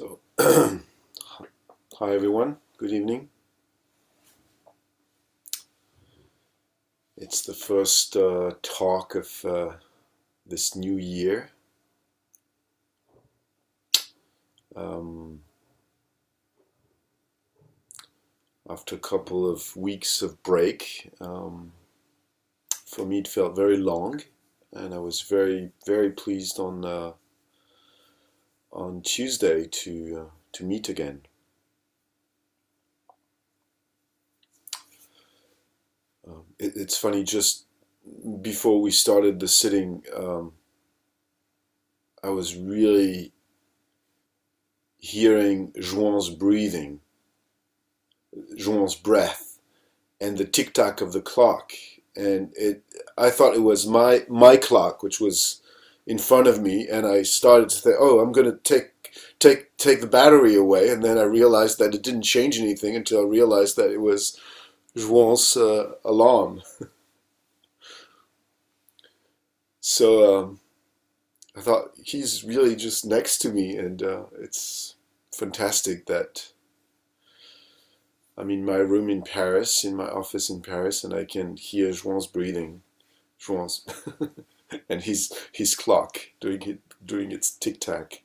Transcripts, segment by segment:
So, hi everyone, good evening. It's the first talk of this new year. Um, After a couple of weeks of break, for me it felt very long, and I was very pleased on Tuesday to meet again. It's funny, just before we started the sitting, I was really hearing Juan's breathing, Juan's breath, and the tick tock of the clock. And I thought it was my clock, which was in front of me, and I started to think, oh, I'm going to take the battery away, and then I realized that it didn't change anything until I realized that it was Juan's alarm. So I thought he's really just next to me, and it's fantastic that I'm in my room in Paris, in my office in Paris, and I can hear Juan's breathing, Juan's, and his clock doing its tic tac.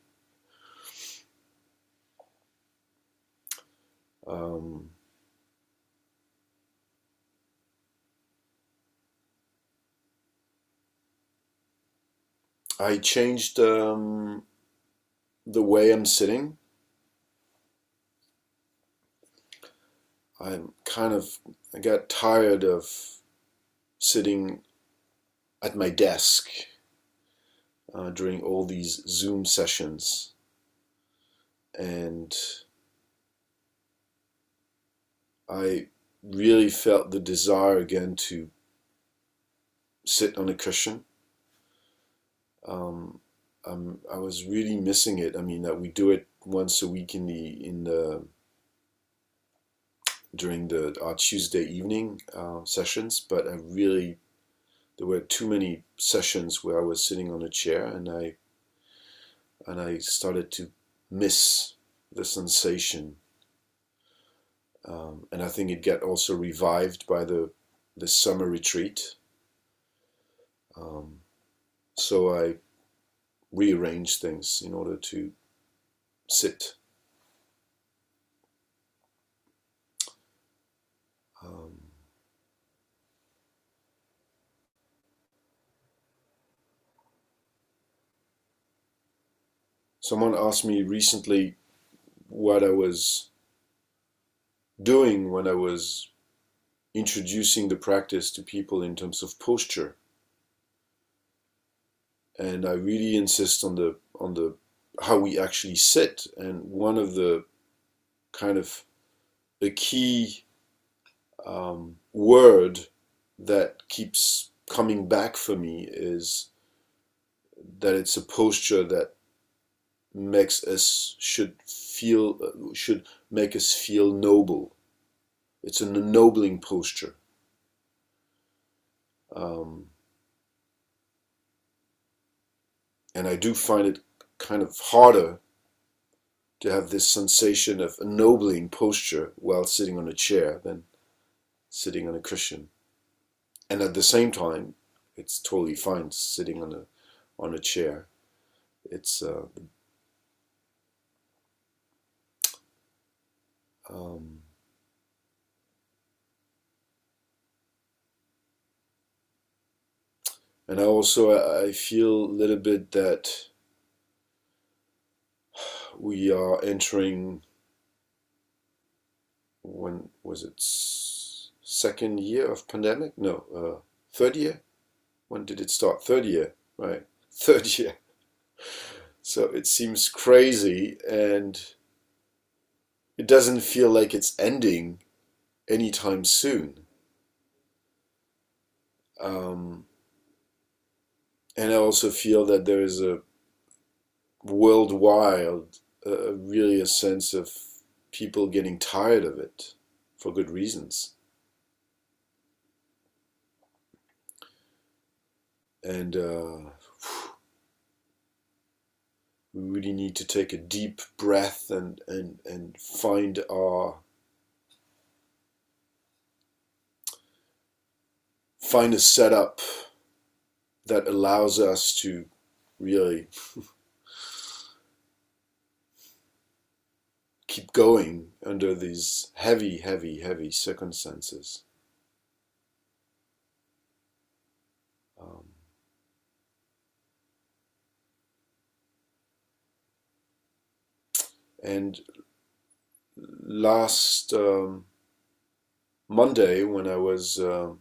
Um, I changed the way I'm sitting. I got tired of sitting at my desk during all these Zoom sessions, and I really felt the desire again to sit on a cushion. Um, I was really missing it. I mean, we do it once a week in the during our Tuesday evening sessions, but there were too many sessions where I was sitting on a chair, and I started to miss the sensation. And I think it got also revived by the summer retreat. Um, so I rearranged things in order to sit. Um, Someone asked me recently what I was doing when I was introducing the practice to people in terms of posture, and I really insist on the how we actually sit. And one of the kind of a key word that keeps coming back for me is that it's a posture that makes us should make us feel noble. It's an ennobling posture. Um, and I do find it kind of harder to have this sensation of ennobling posture while sitting on a chair than sitting on a cushion. And at the same time, it's totally fine sitting on a chair. It's um, and I feel a little bit that we are entering, when was it, second year of pandemic? No, third year. When did it start? Third year, right? Third year. So it seems crazy, and it doesn't feel like it's ending anytime soon. Um, and I also feel that there is a worldwide, really a sense of people getting tired of it for good reasons. And we really need to take a deep breath and find a setup that allows us to really keep going under these heavy, heavy, heavy circumstances. And last Monday, when I was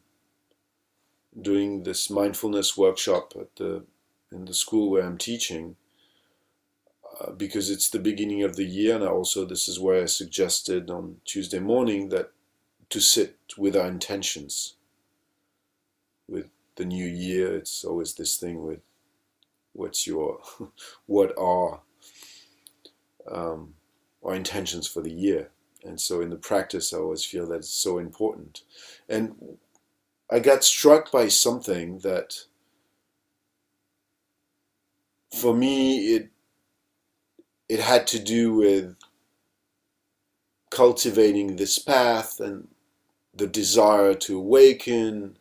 doing this mindfulness workshop in the school where I'm teaching, because it's the beginning of the year, and also this is where I suggested on Tuesday morning that to sit with our intentions. With the new year, it's always this thing with what are our intentions for the year. And so in the practice, I always feel that it's so important. And I got struck by something that, for me, it had to do with cultivating this path and the desire to awaken,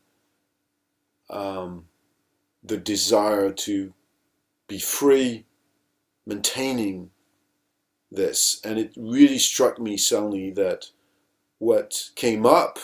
the desire to be free, maintaining this. And it really struck me suddenly that what came up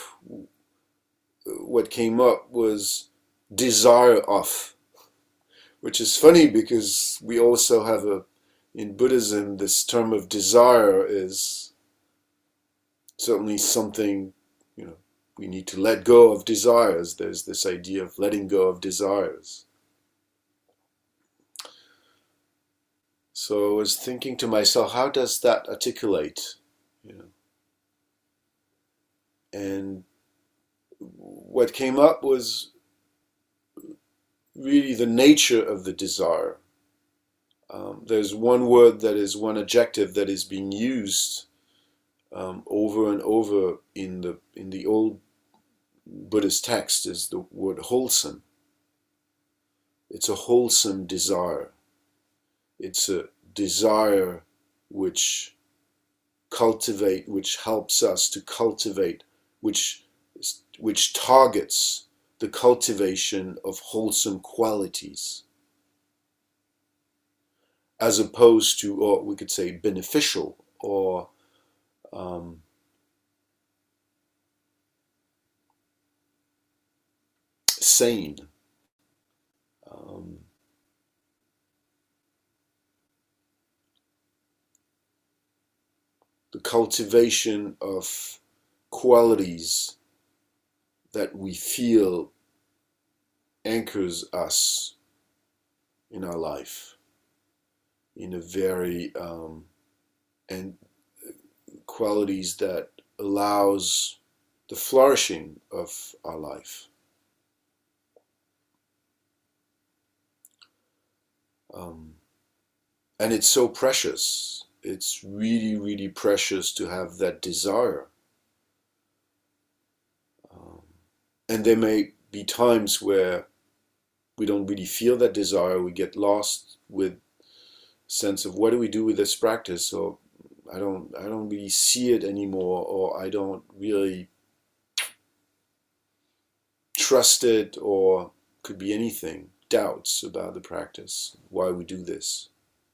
was desire of, which is funny because we also have in Buddhism, this term of desire is certainly something, we need to let go of desires. There's this idea of letting go of desires. So I was thinking to myself, how does that articulate? And what came up was really the nature of the desire. There's one word that is one adjective that is being used over and over in the old Buddhist text, is the word wholesome. It's a wholesome desire. It's a desire which helps us to cultivate, which targets the cultivation of wholesome qualities, as opposed to, or we could say, beneficial or sane. The cultivation of qualities that we feel anchors us in our life in a very and qualities that allows the flourishing of our life. And it's so precious. It's really, really precious to have that desire. And there may be times where we don't really feel that desire. We get lost with sense of what do we do with this practice, or I don't really see it anymore, or I don't really trust it, or could be anything, doubts about the practice, why we do this.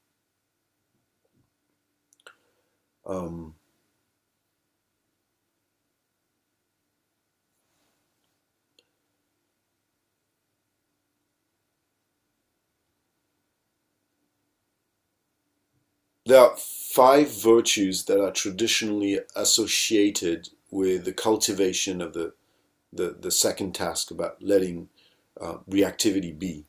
There are 5 virtues that are traditionally associated with the cultivation of the second task about letting reactivity be.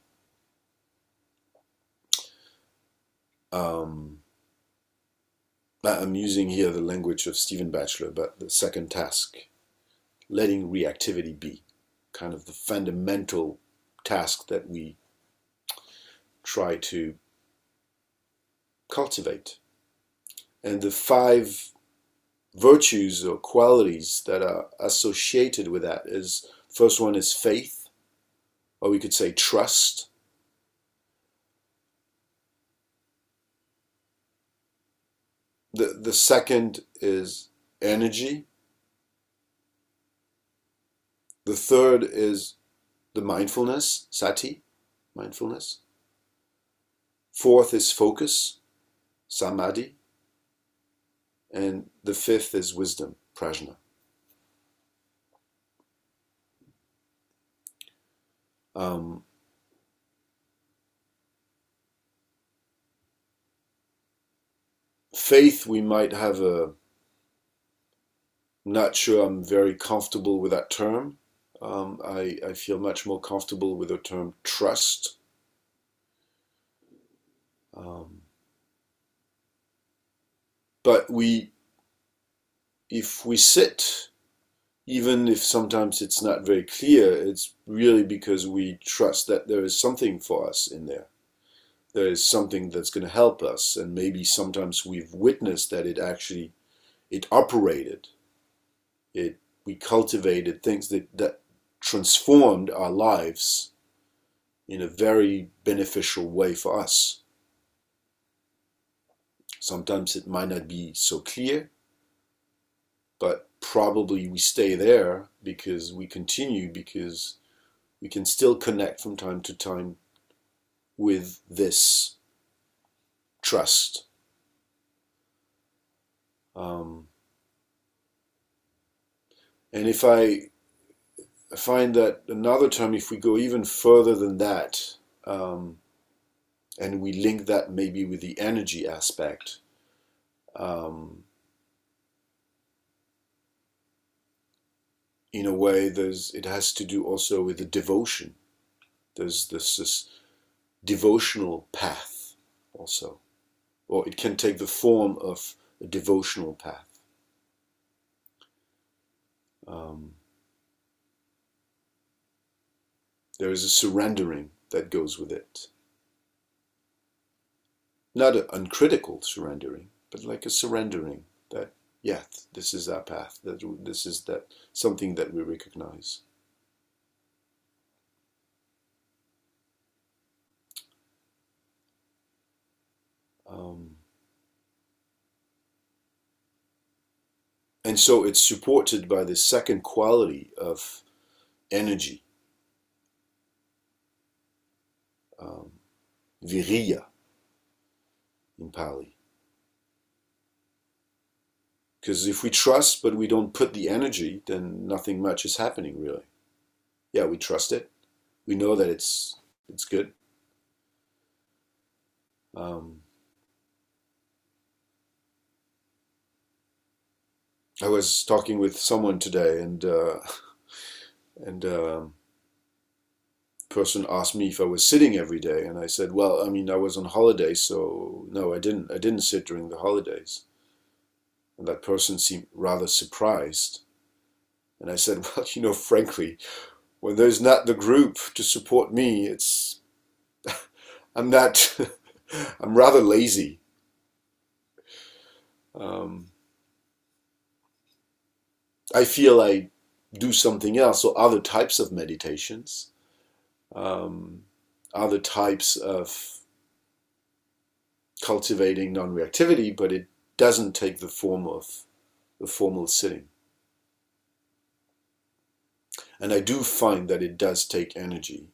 I'm using here the language of Stephen Batchelor, but the second task, letting reactivity be, kind of the fundamental task that we try to cultivate. And the 5 virtues or qualities that are associated with that is, first one is faith, or we could say trust. The second is energy. The third is the mindfulness, sati, mindfulness. Fourth is focus, samadhi. And the fifth is wisdom, prajna. Faith, we might have a, I'm not sure I'm very comfortable with that term. I feel much more comfortable with the term trust. But if we sit, even if sometimes it's not very clear, it's really because we trust that there is something for us in there. There is something that's going to help us, and maybe sometimes we've witnessed that it operated. We cultivated things that transformed our lives in a very beneficial way for us. Sometimes it might not be so clear, but probably we stay there because we continue, because we can still connect from time to time with this trust. And if I find that another time, if we go even further than that, and we link that maybe with the energy aspect, in a way, it has to do also with the devotion. There's this devotional path also, or it can take the form of a devotional path. There is a surrendering that goes with it. Not an uncritical surrendering, but like a surrendering that, yeah, this is our path, that this is that something that we recognize. And so it's supported by the second quality of energy, viriya in Pali. Because if we trust but we don't put the energy, then nothing much is happening really. Yeah, we trust it. We know that it's good. I was talking with someone today, and person asked me if I was sitting every day, and I said, well, I mean, I was on holiday, so no, I didn't sit during the holidays. And that person seemed rather surprised. And I said, well, frankly, when there's not the group to support me, I'm not, I'm rather lazy. I feel I do something else, or other types of meditations, other types of cultivating non-reactivity, but it doesn't take the form of the formal sitting. And I do find that it does take energy.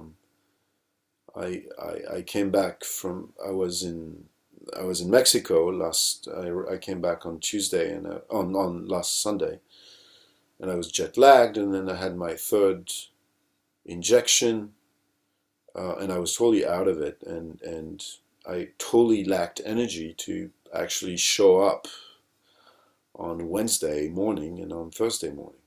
I came back from, I was in Mexico I came back on Tuesday, and on last Sunday, and I was jet lagged, and then I had my third injection, and I was totally out of it, and I totally lacked energy to actually show up on Wednesday morning and on Thursday morning.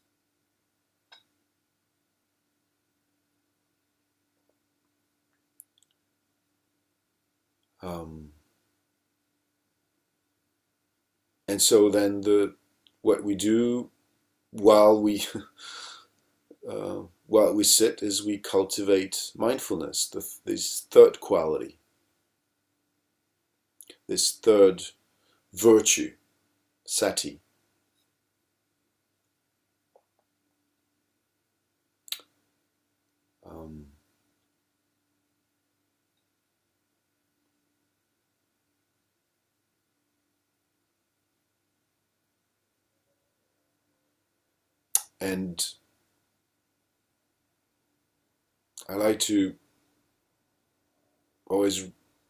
And so then what we do while we sit is we cultivate mindfulness, this third quality, this third virtue, sati. And I like to always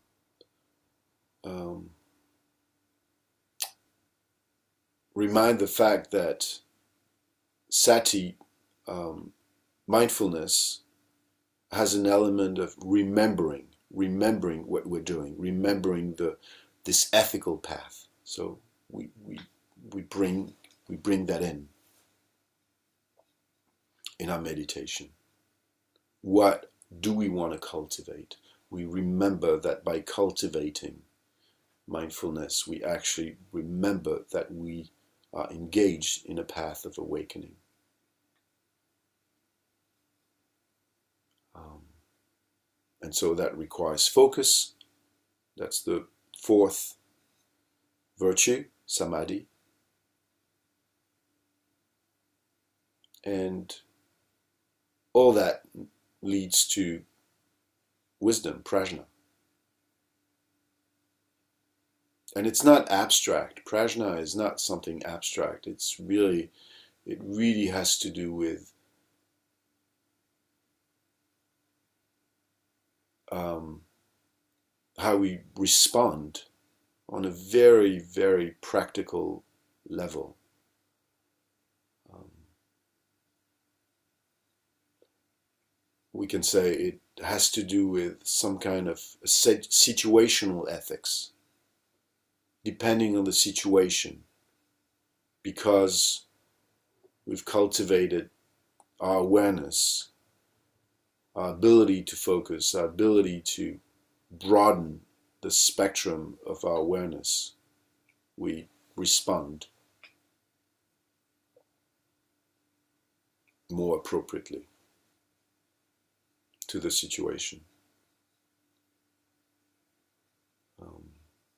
um, remind the fact that sati, um, mindfulness, has an element of remembering what we're doing, remembering this ethical path. So we bring that in our meditation. What do we want to cultivate? We remember that by cultivating mindfulness, we actually remember that we are engaged in a path of awakening. Um, and so that requires focus. That's the fourth virtue, samadhi. And all that leads to wisdom, prajna. And it's not abstract. Prajna is not something abstract. It really has to do with how we respond on a very, very practical level. We can say it has to do with some kind of situational ethics, depending on the situation, because we've cultivated our awareness, our ability to focus, our ability to broaden the spectrum of our awareness. We respond more appropriately to the situation. Um,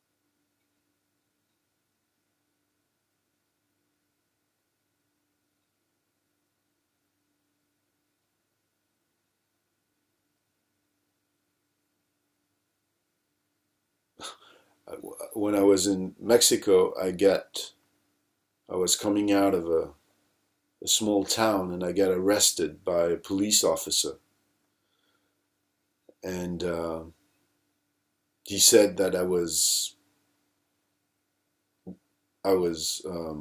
when I was in Mexico, I was coming out of a small town and I got arrested by a police officer. And he said that I was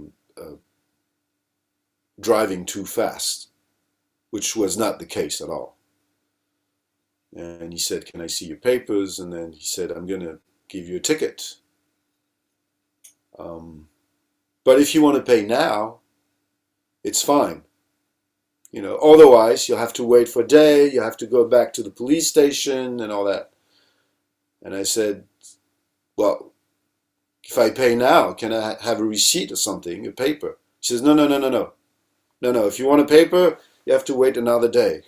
driving too fast, which was not the case at all. And he said, "Can I see your papers?" And then he said, "I'm going to give you a ticket. Um, but if you want to pay now, it's fine. You know, otherwise you'll have to wait for a day, you have to go back to the police station and all that." And I said, "Well, if I pay now, can I have a receipt or something, a paper?" She says, "No, no, no, no, no. No, no. If you want a paper, you have to wait another day."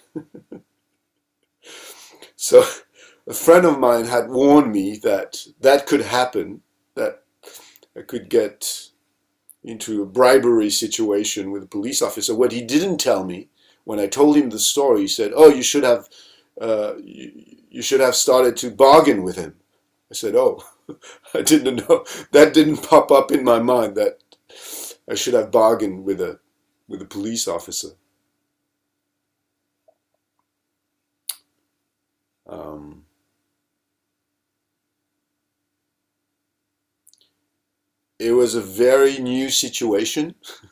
So a friend of mine had warned me that that could happen, that I could get into a bribery situation with a police officer. What he didn't tell me, when I told him the story, he said, "Oh, you should have started to bargain with him." I said, "Oh, I didn't know. That didn't pop up in my mind that I should have bargained with a police officer." Um, it was a very new situation.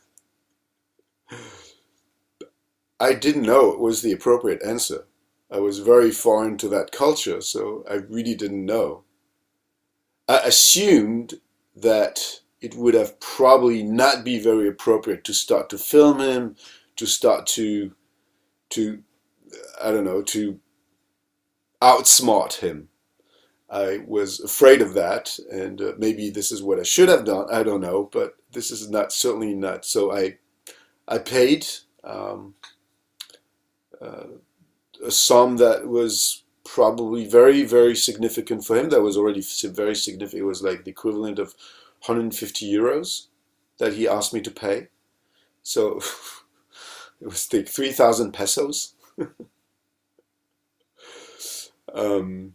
I didn't know it was the appropriate answer. I was very foreign to that culture, so I really didn't know. I assumed that it would have probably not be very appropriate to start to film him, to start to I don't know, to outsmart him. I was afraid of that, and maybe this is what I should have done. I don't know, but this is not certainly not. So I paid um, uh, a sum that was probably very, very significant for him. That was already very significant. It was like the equivalent of 150 euros that he asked me to pay. So it was like 3,000 pesos. Um,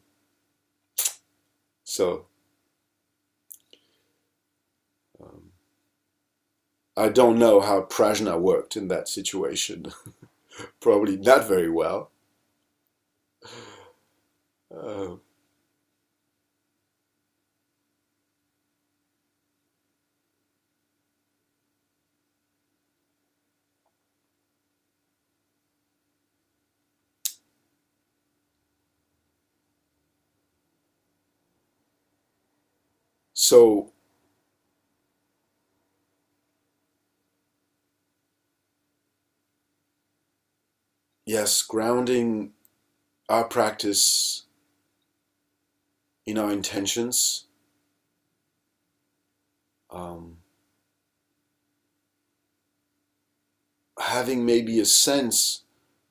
so um, I don't know how prajna worked in that situation. Probably not very well. Uh, so yes, grounding our practice in our intentions, um, having maybe a sense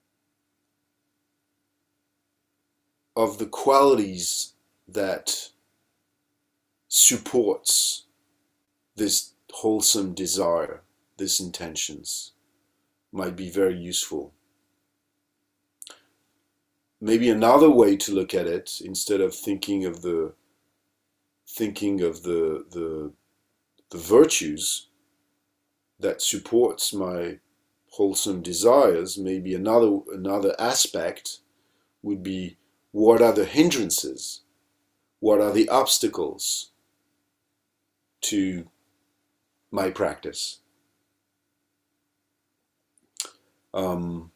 of the qualities that supports this wholesome desire, this intentions, might be very useful. Maybe another way to look at it, instead of thinking of the virtues that supports my wholesome desires, maybe another aspect would be, what are the hindrances? What are the obstacles to my practice? Um,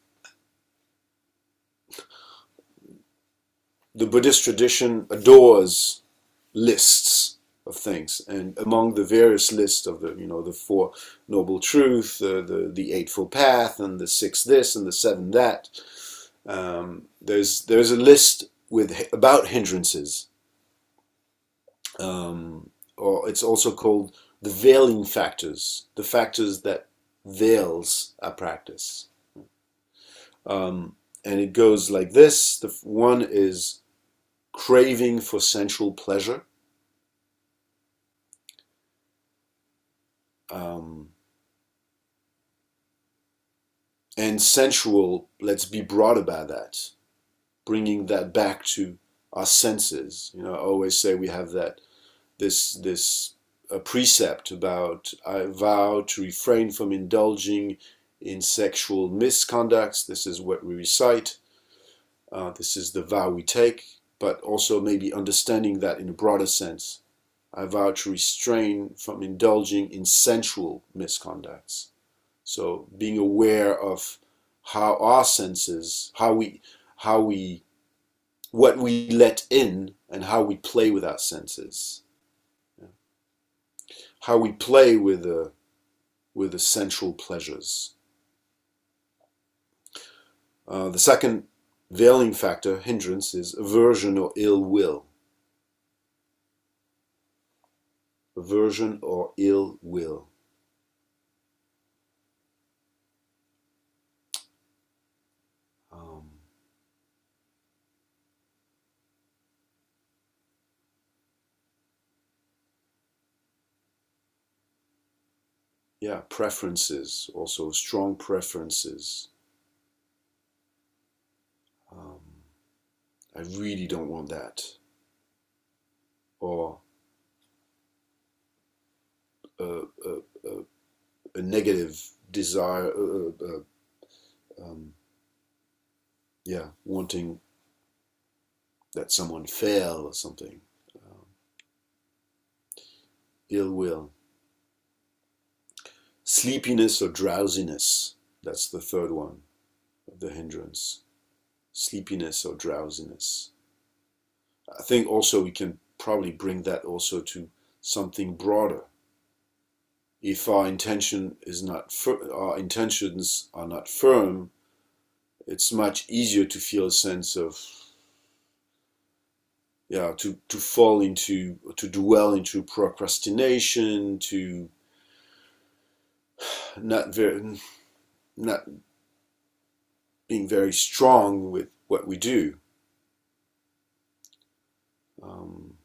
the Buddhist tradition adores lists of things, and among the various lists of the Four Noble Truths, the Eightfold Path, and the six this and the seven that, there's a list with about hindrances, or it's also called the veiling factors, the factors that veils our practice. And it goes like this. The one is craving for sensual pleasure. Um, and sensual, let's be broad about that, bringing that back to our senses. I always say we have this precept about, I vow to refrain from indulging in sexual misconducts. This is what we recite. This is the vow we take, but also maybe understanding that in a broader sense. I vow to restrain from indulging in sensual misconducts. So being aware of how our senses, what we let in, and how we play with our senses, how we play with the sensual pleasures. The second veiling factor, hindrance, is aversion or ill will. Aversion or ill will. Yeah, preferences, also strong preferences. Um, I really don't want that. Or a negative desire, yeah, wanting that someone fail or something. Um, ill will. Sleepiness or drowsiness. That's the third one of the hindrance. Sleepiness or drowsiness. I think also we can probably bring that also to something broader. If our intention is not our intentions are not firm, it's much easier to feel a sense of, yeah, to fall into, to dwell into procrastination, to not very not being very strong with what we do. Um,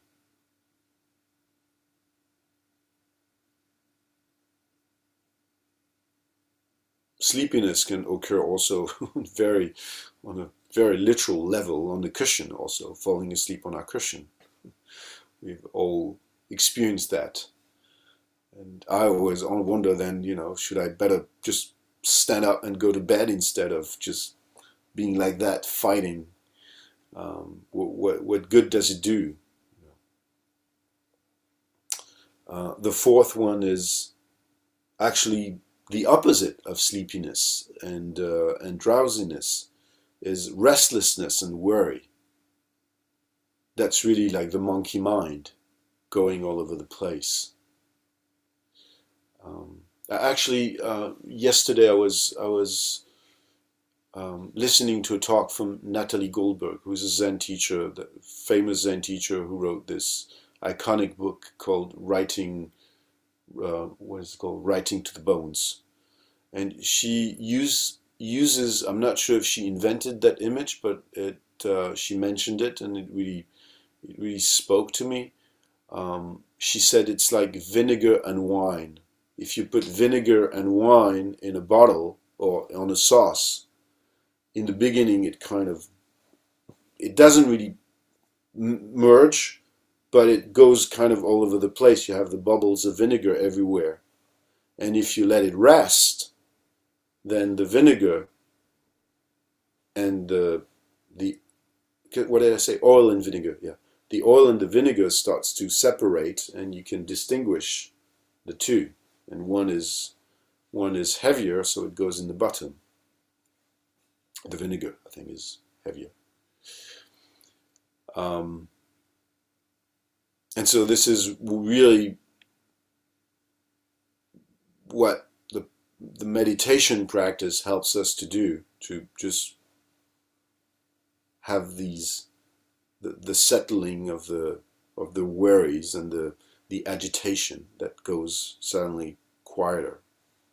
Sleepiness can occur also very on a very literal level on the cushion, also falling asleep on our cushion. We've all experienced that. And I always wonder then, should I better just stand up and go to bed instead of just being like that, fighting? What good does it do? The fourth one is actually the opposite of sleepiness and drowsiness, is restlessness and worry. That's really like the monkey mind going all over the place. Actually, yesterday I was listening to a talk from Natalie Goldberg, who's a Zen teacher, the famous Zen teacher who wrote this iconic book called what is it called? Writing to the Bones. And she uses, I'm not sure if she invented that image, but she mentioned it, and it really spoke to me. She said it's like vinegar and wine. If you put vinegar and wine in a bottle or on a sauce, in the beginning it doesn't really merge, but it goes kind of all over the place. You have the bubbles of vinegar everywhere. And if you let it rest, then the vinegar and the what did I say? Oil and vinegar. Yeah, the oil and the vinegar starts to separate, and you can distinguish the two. And one is heavier, so it goes in the bottom. The vinegar, I think, is heavier. Um, and so this is really what the meditation practice helps us to do, to just have the settling of the worries and the agitation that goes suddenly quieter.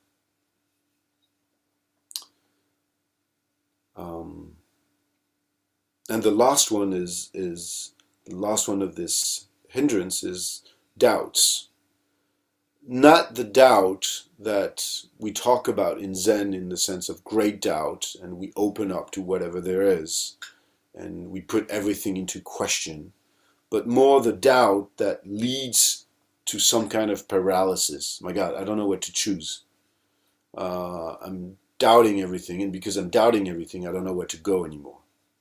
Um, and the last one is the last one of this hindrance is doubts. Not the doubt that we talk about in Zen in the sense of great doubt, and we open up to whatever there is, and we put everything into question, but more the doubt that leads to some kind of paralysis. My God, I don't know what to choose. I'm doubting everything, and because I'm doubting everything, I don't know where to go anymore.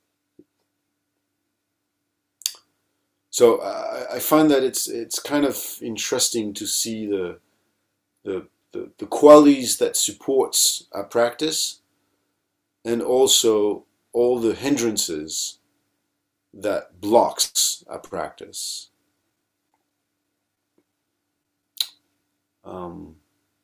So I find that it's kind of interesting to see the qualities that supports our practice, and also all the hindrances that blocks our practice. Um,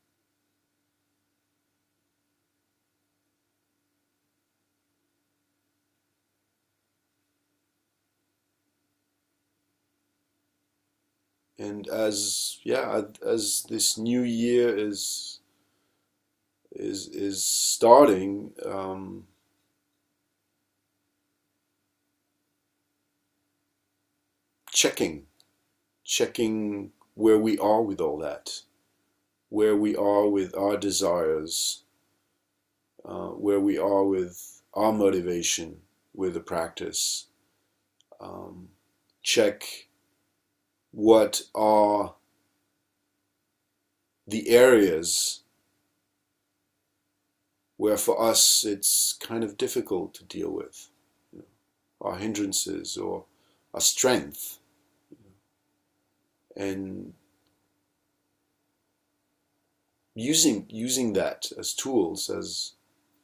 and as this new year is starting, checking where we are with all that, where we are with our desires, where we are with our motivation with the practice. Um, Check what are the areas where for us it's kind of difficult to deal with, you know, our hindrances or our strength, and using that as tools, as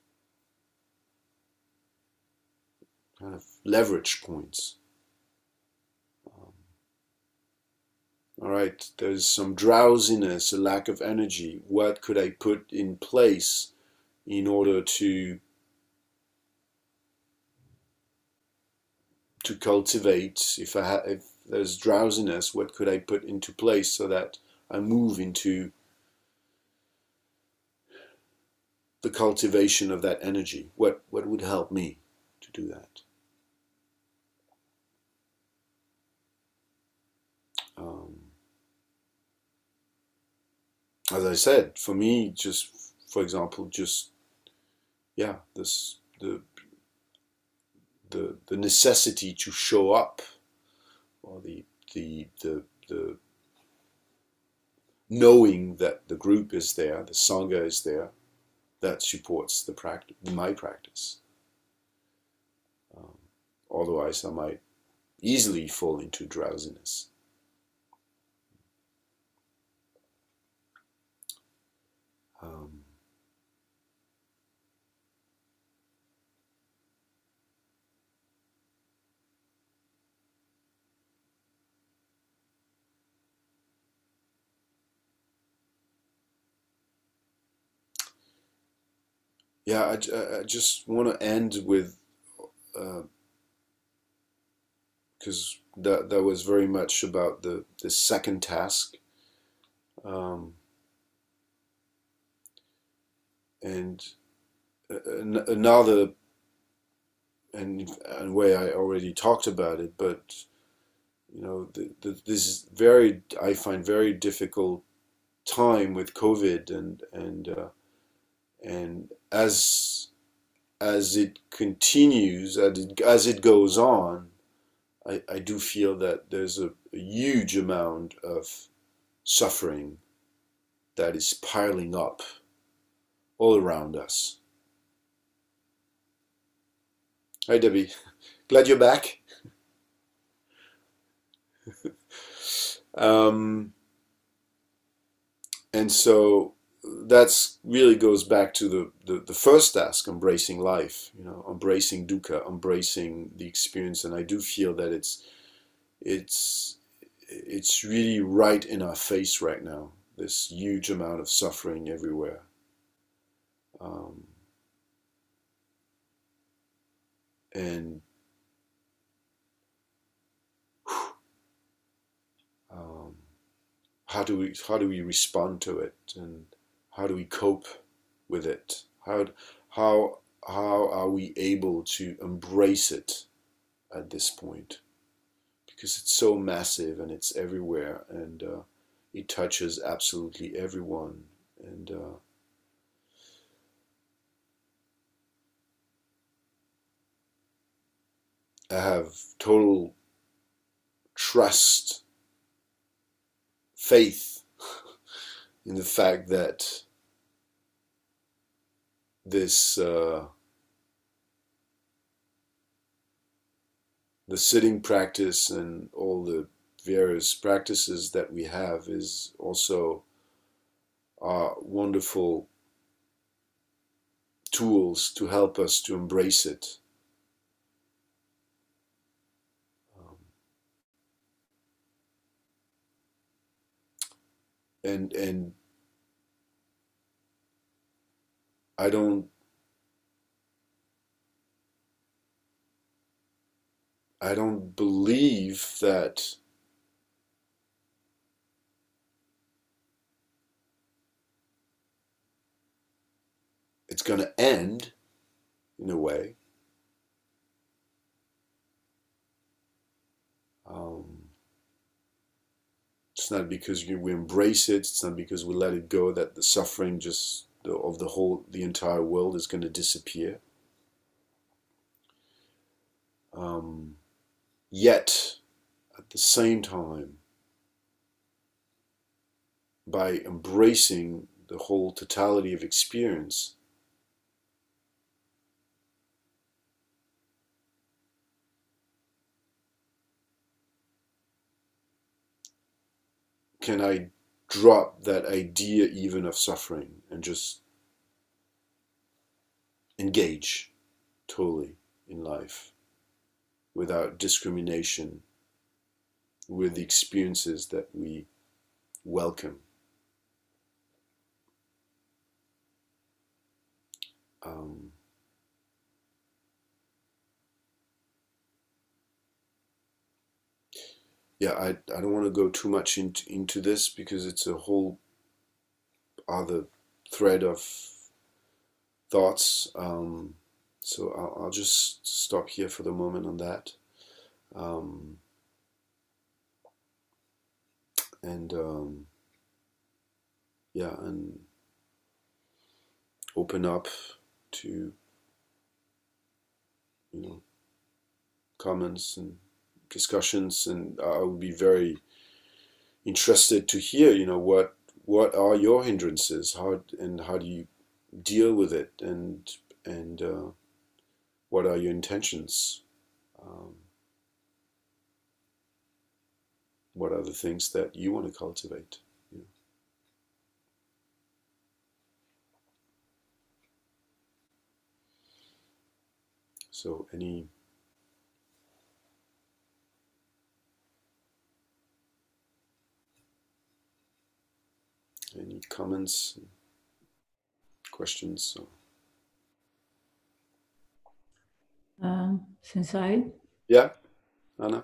kind of leverage points. Um, all right, there's some drowsiness, a lack of energy. What could I put in place in order to cultivate? If there's drowsiness, what could I put into place so that I move into the cultivation of that energy? What would help me to do that? Um, as I said, for me, just for example, just yeah, this the necessity to show up, or the knowing that the group is there, the Sangha is there, that supports the practice, my practice. Otherwise, I might easily fall into drowsiness. Um, yeah, I just want to end with, because that was very much about the second task, um, and another and way I already talked about it, but this very, I find, very difficult time with COVID, and as it continues, as it goes on, I do feel that there's a huge amount of suffering that is piling up all around us. Hi, Debbie. Glad you're back. Um, and so that's really goes back to the first task, embracing life, embracing dukkha, embracing the experience. And I do feel that it's it's really right in our face right now, this huge amount of suffering everywhere. Um, and um, how do we respond to it, and how do we cope with it? How are we able to embrace it at this point? Because it's so massive and it's everywhere, and it touches absolutely everyone. And I have total trust, faith in the fact that this the sitting practice and all the various practices that we have is also wonderful tools to help us to embrace it. Um, and I don't I don't believe that it's going to end in a way. Um, it's not because we embrace it. It's not because we let it go that the suffering of the entire world is going to disappear. Um, Yet, at the same time, by embracing the whole totality of experience, can I drop that idea even of suffering and just engage totally in life without discrimination with the experiences that we welcome. Um, yeah, I don't want to go too much into this because it's a whole other thread of thoughts. So I'll just stop here for the moment on that. Um, and yeah, and open up to, you know, comments and discussions, and I would be very interested to hear, what are your hindrances? How do you deal with it? And what are your intentions? Um, what are the things that you want to cultivate? You know? So any comments, questions? Since I, Yeah, Anna.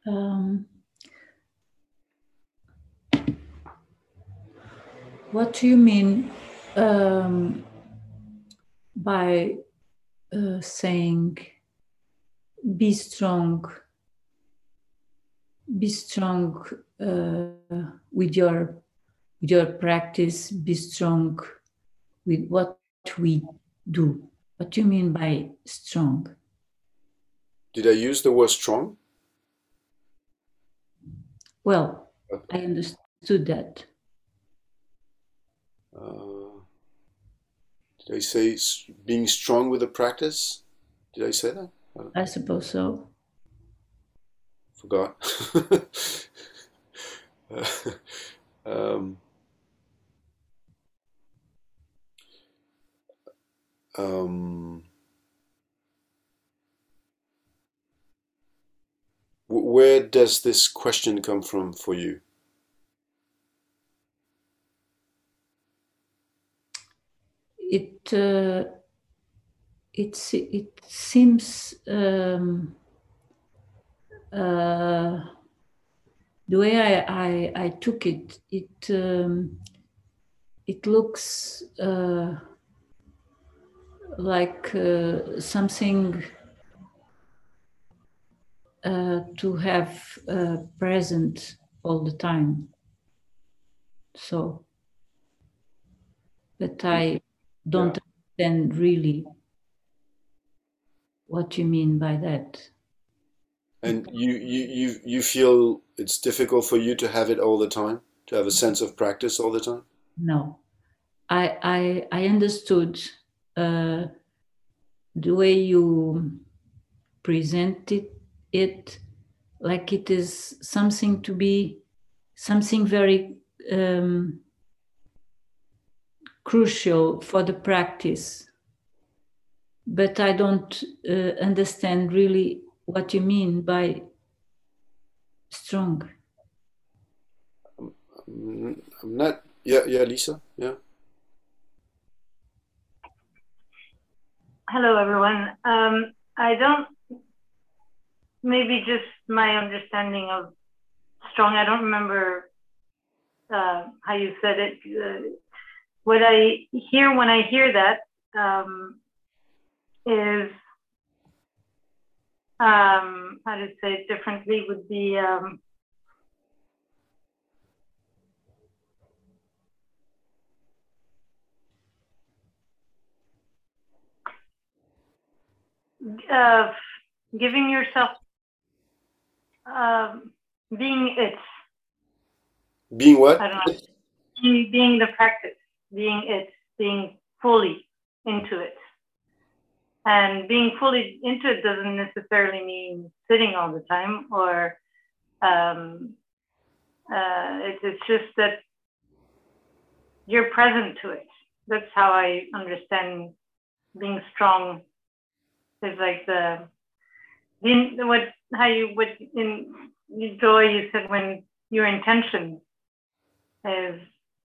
what do you mean by saying be strong? Be strong with your practice. Be strong with what we do. What do you mean by strong? Did I use the word strong? Well, I understood that. Uh, did I say being strong with the practice? Did I say that? I suppose so. Forgot. um, um, where does this question come from for you? It seems the way I took it, it looks like something to have present all the time. So, but I don't Yeah. understand really what you mean by that. And you feel it's difficult for you to have it all the time, to have a sense of practice all the time? No, I understood uh, the way you presented it, like it is something to be something very crucial for the practice, but I don't understand really what you mean by strong. I'm not. Yeah, yeah, Lisa. Yeah. Hello, everyone. I don't, maybe just my understanding of strong, I don't remember how you said it. What I hear when I hear that is, how to say it differently, would be uh, giving yourself, being it. Being what? I don't know. Being the practice, being it, being fully into it. And being fully into it doesn't necessarily mean sitting all the time, or it's just that you're present to it. That's how I understand being strong. Is like how you would in Joy, you said when your intention is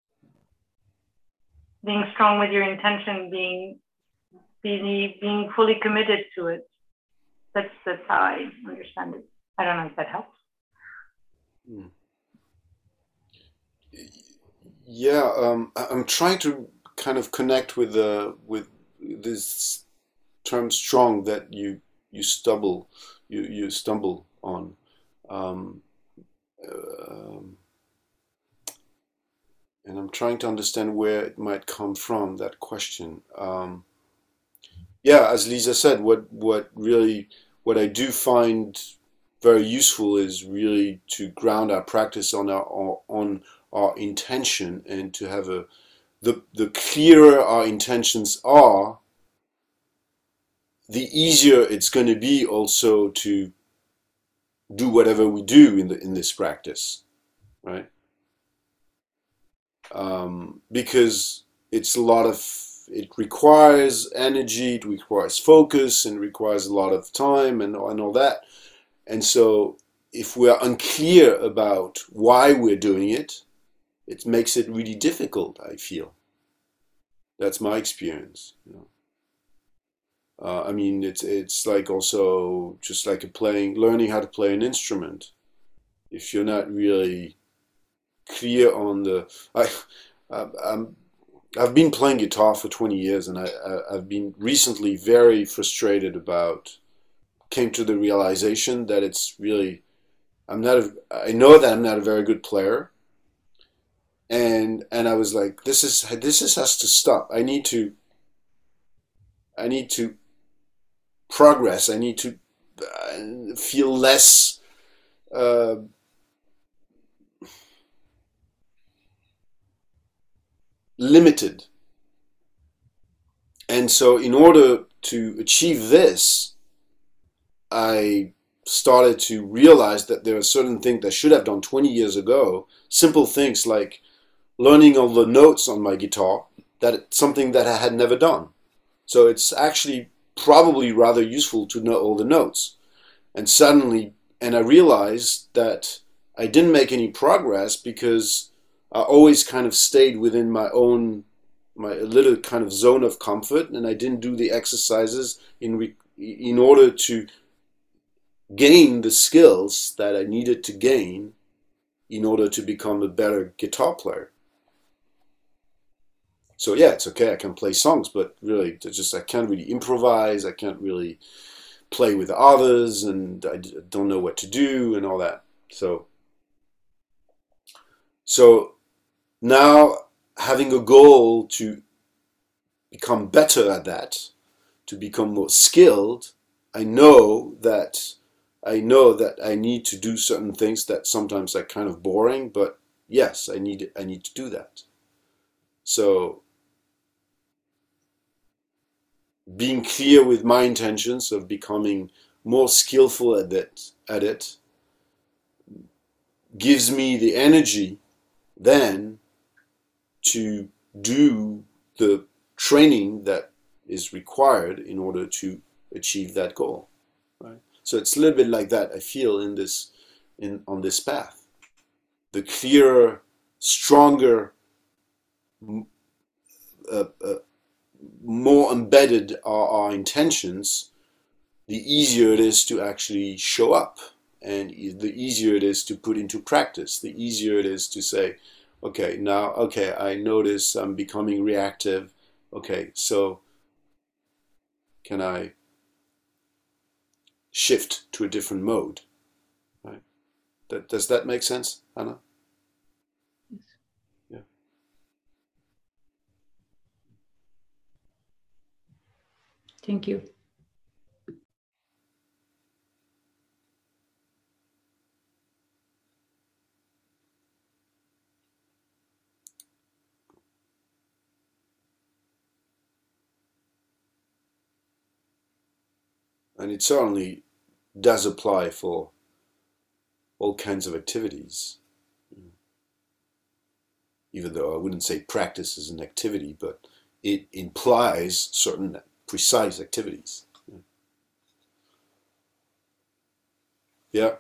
being strong with your intention, being fully committed to it. That's how I understand it. I don't know if that helps. Yeah, I'm trying to kind of connect with this term "strong" that you stumble on, um, um, and I'm trying to understand where it might come from. That question. Yeah, as Lisa said, what I do find very useful is really to ground our practice on our intention and to have the clearer our intentions are, the easier it's going to be also to do whatever we do in this practice, right? Because it's a lot of, it requires energy, it requires focus, and requires a lot of time and all that. And so if we're unclear about why we're doing it, it makes it really difficult, I feel. That's my experience, you know. I mean, it's like also just like learning how to play an instrument. If you're not really clear on I've been playing guitar for 20 years, and I've been recently very frustrated came to the realization that it's really, I know that I'm not a very good player, and I was like, this has to stop. I need to progress. I need to feel less uh, limited. And so in order to achieve this, I started to realize that there are certain things I should have done 20 years ago. Simple things like learning all the notes on my guitar, that's something that I had never done. So it's actually probably rather useful to know all the notes. And I realized that I didn't make any progress because I always kind of stayed within my little kind of zone of comfort, and I didn't do the exercises in order to gain the skills that I needed to gain in order to become a better guitar player. So yeah, it's okay, I can play songs, but really, I can't really improvise, I can't really play with others, and I don't know what to do and all that. So now, having a goal to become better at that, to become more skilled, I know that I need to do certain things that sometimes are kind of boring, but yes, I need to do that. So being clear with my intentions of becoming more skillful at it gives me the energy then to do the training that is required in order to achieve that goal, right? So it's a little bit like that, I feel, on this path. The clearer, stronger, more embedded are our intentions, the easier it is to actually show up, and the easier it is to put into practice, the easier it is to say, okay, I notice I'm becoming reactive. Okay, so can I shift to a different mode? Right? Does that make sense, Anna? Yes. Yeah. Thank you. And it certainly does apply for all kinds of activities. Even though I wouldn't say practice is an activity, but it implies certain precise activities. Yeah.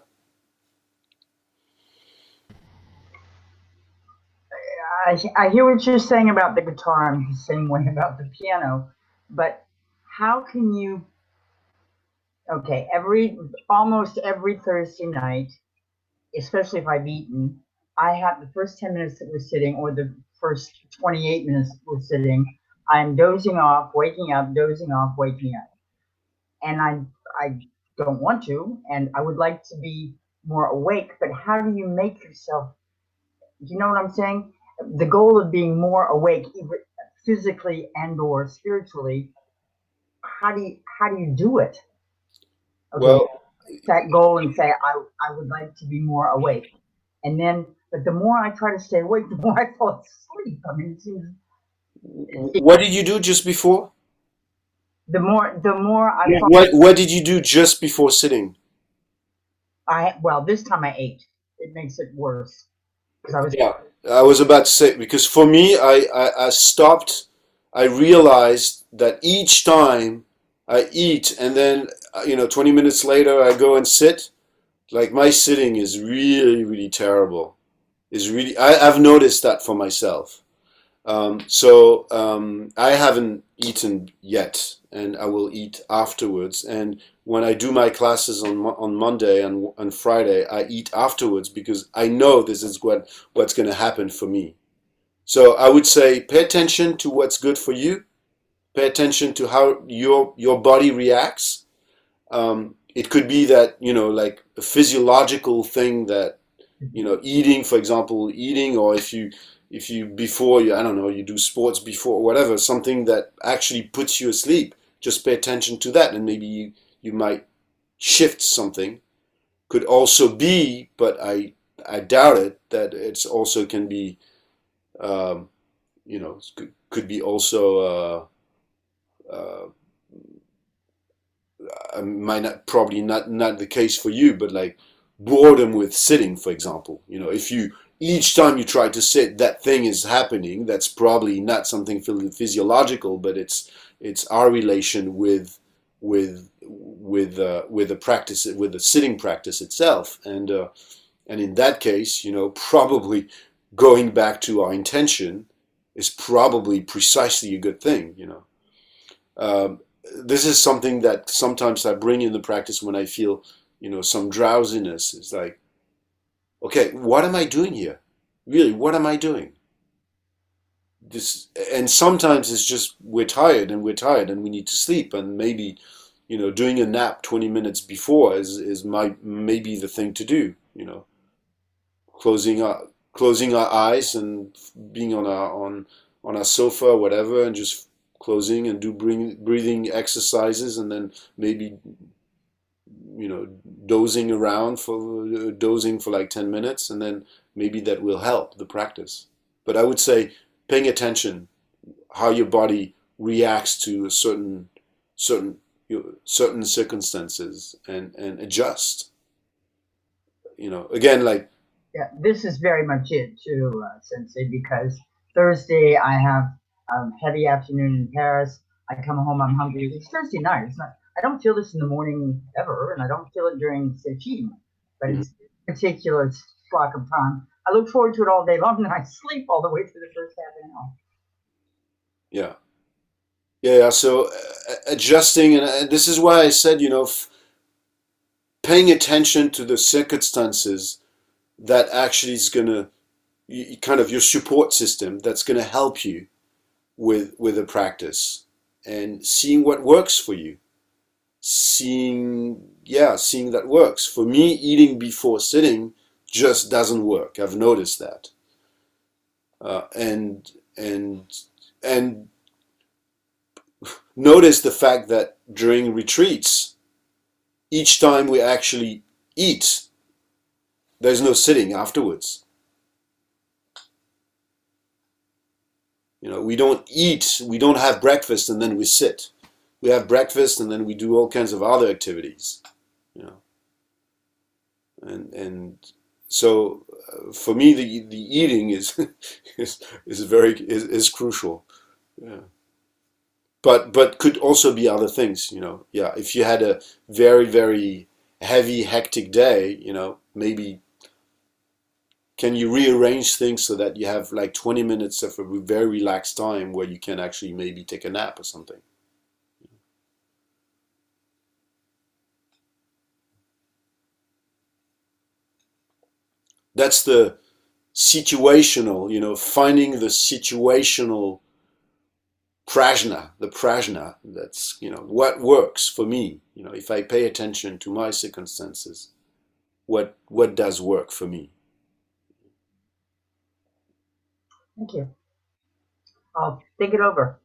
I hear what you're saying about the guitar. I'm the same way about the piano. But how can you? Okay, almost every Thursday night, especially if I've eaten, I have the first 10 minutes that we're sitting, or the first 28 minutes that we're sitting. I'm dozing off, waking up, dozing off, waking up, and I don't want to, and I would like to be more awake. But how do you make yourself? Do you know what I'm saying? The goal of being more awake, either physically and or spiritually. How do you do it? Okay, Well, that goal and say I would like to be more awake, and then But the more I try to stay awake, the more I fall asleep. I mean, it seems What did you do just before? the more I Yeah. fall. What did you do just before sitting? Well, this time I ate. It makes it worse because I was. Yeah, I was about to say, because for me, I stopped. I realized that each time I eat and then 20 minutes later I go and sit, like my sitting is really, really terrible. Is really I've noticed that for myself. I haven't eaten yet, and I will eat afterwards. And when I do my classes on Monday and on Friday, I eat afterwards because I know this is what's going to happen for me. So I would say pay attention to what's good for you. Pay attention to how your body reacts. It could be that like a physiological thing that eating, for example, eating, or if you before you I don't know, you do sports before, whatever, something that actually puts you asleep, just pay attention to that, and maybe you might shift something. Could also be, but I doubt it, that it's also can be um, could be also might not, probably not the case for you, but like boredom with sitting, for example. If you each time you try to sit, that thing is happening, that's probably not something physiological, but it's our relation with the practice, with the sitting practice itself, and in that case, probably going back to our intention is probably precisely a good thing. Um, this is something that sometimes I bring in the practice when I feel, some drowsiness. It's like, okay, what am I doing here? Really, what am I doing? This, and sometimes it's just we're tired and we need to sleep, and maybe, doing a nap 20 minutes before is maybe the thing to do. Closing our eyes and being on our sofa or whatever, and just closing and do breathing exercises, and then maybe you know dozing for like 10 minutes, and then maybe that will help the practice. But I would say paying attention how your body reacts to certain certain circumstances, and adjust. Again, like. Yeah, this is very much it too, Sensei, because Thursday I have heavy afternoon in Paris. I come home, I'm hungry. It's Thursday night. It's not. I don't feel this in the morning ever, and I don't feel it during Sechim, but Mhm. it's a particular block of time. I look forward to it all day long, and I sleep all the way through the first half an hour. Yeah. Yeah, so adjusting, and this is why I said, paying attention to the circumstances that actually is going to kind of your support system that's going to help you with the practice, and seeing what works for you. Seeing that works. For me, eating before sitting just doesn't work. I've noticed that. And notice the fact that during retreats, each time we actually eat, there's no sitting afterwards. We don't eat, we don't have breakfast and then we sit. We have breakfast and then we do all kinds of other activities. You know, and so for me, the eating is is crucial. Yeah. But could also be other things. Yeah. If you had a very, very heavy, hectic day, maybe can you rearrange things so that you have like 20 minutes of a very relaxed time where you can actually maybe take a nap or something. That's the situational, finding the situational prajna, the prajna. That's, what works for me. If I pay attention to my circumstances, what does work for me. Thank you. I'll think it over.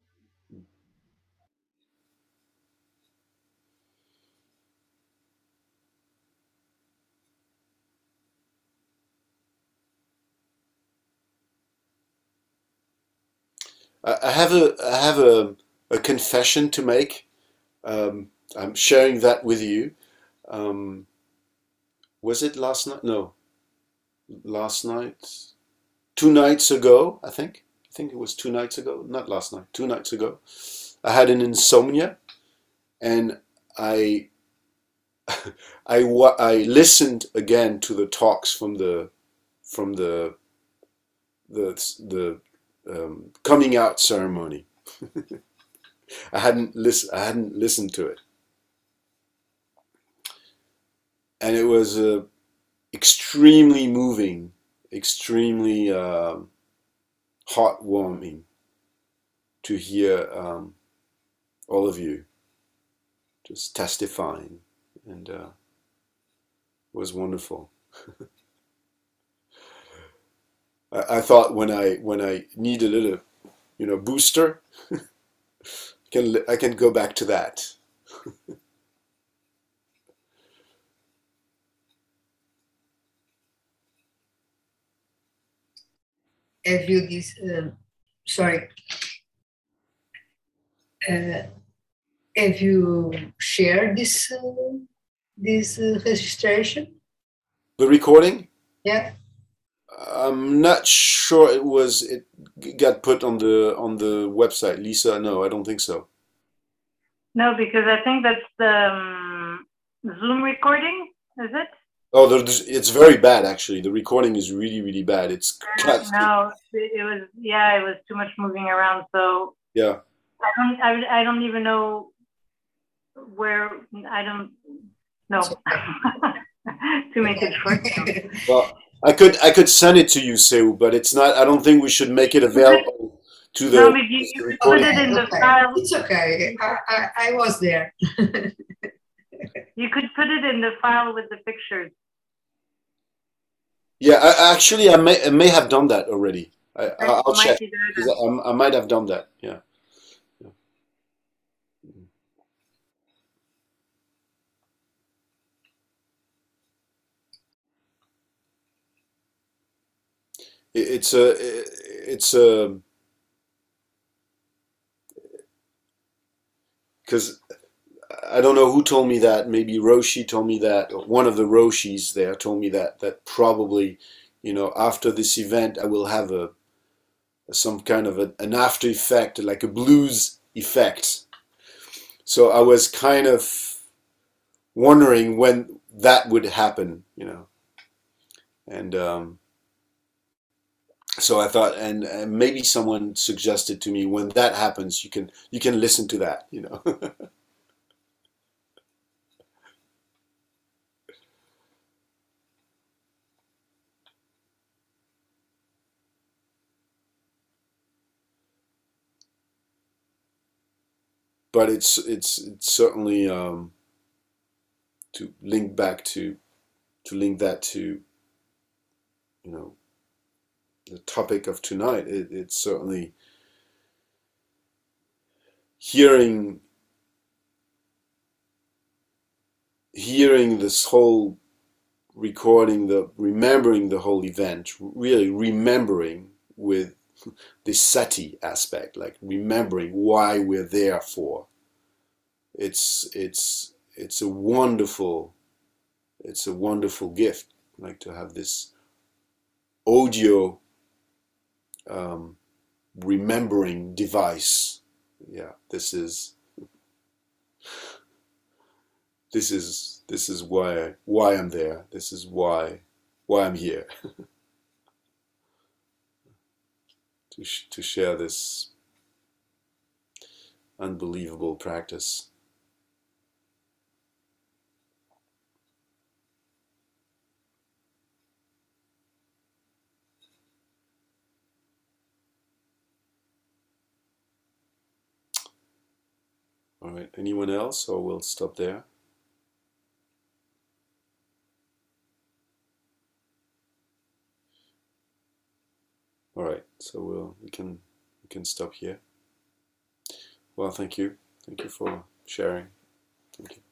I have a confession to make. I'm sharing that with you. Um, was it last night? No, last night. 2 nights ago, I think. I think it was 2 nights ago. Not last night. 2 nights ago, I had an insomnia, and I I listened again to the talks from the coming out ceremony. I hadn't listened to it, and it was extremely moving, extremely heartwarming to hear all of you just testifying, and it was wonderful. I thought when I need a little, booster, I can go back to that. Have you this? Sorry. Have you shared this registration? The recording? Yeah. I'm not sure it got put on the website. Lisa, no, I don't think so. No, because I think that's the Zoom recording, is it? Oh, it's very bad actually. The recording is really, really bad. It's cut. No, it was too much moving around. So Yeah. I don't even know where. I don't know. To make it short. Well, I could send it to you, Seu, but it's not. I don't think we should make it available to the. No, but you put it in the file. It's okay. I was there. You could put it in the file with the pictures. Yeah, I may have done that already. I'll check. I might have done that. Yeah. It's a because I don't know who told me that. Maybe Roshi told me that, or one of the Roshis there told me that probably, after this event I will have some kind of an after effect, like a blues effect. So I was kind of wondering when that would happen, and so I thought, and maybe someone suggested to me, when that happens, you can listen to that, But it's certainly to link that to the topic of tonight. It's certainly hearing this whole recording, remembering the whole event, really remembering with the sati aspect, like remembering why we're there for. It's a wonderful gift, like to have this audio remembering device. Yeah, this is why I'm there. This is why I'm here. to share this unbelievable practice. All right, anyone else, or we'll stop there? All right, so we can stop here. Well, thank you for sharing. Thank you.